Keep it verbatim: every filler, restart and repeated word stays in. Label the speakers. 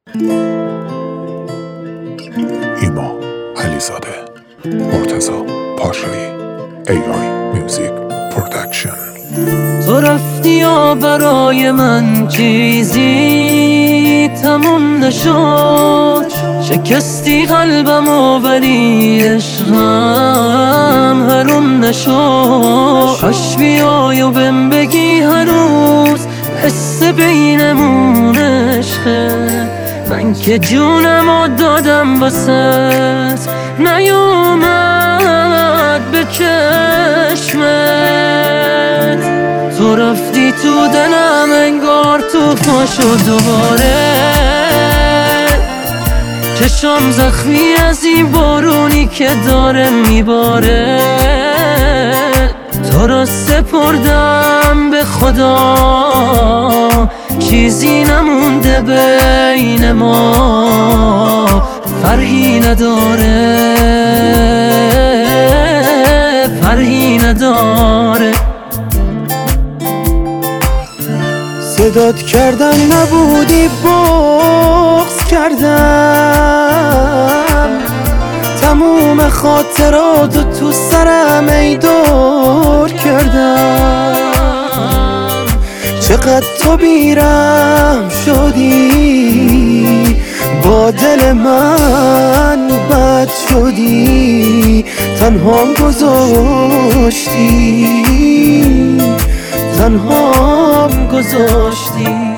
Speaker 1: ایما علیزاده، مرتضی پاشایی، ای آی میوزیک پرودکشن.
Speaker 2: تو رفتی و برای من چیزی تموم نشد، شکستی قلبمو ولی عشقم حروم نشد. کاش بیای و بهم بگی هنوز حس بینمون عشقه، من که جونمو دادم واسه نیومد به چشمت. تو رفتی تو دلم انگار تو پاشو دوباره، چشم زخمی از این بارونی که داره میباره. تو را سپردم به خدا، چیزی نمونده بین ما، فرقی نداره، فرقی نداره.
Speaker 3: صدات کردم نبودی بغض کردم، تموم خاطراتو تو سرم ای دور کردم. چقدر تو بیرم شدی، با دل من بد شدی، تنهام گذاشتی، تنهام گذاشتی.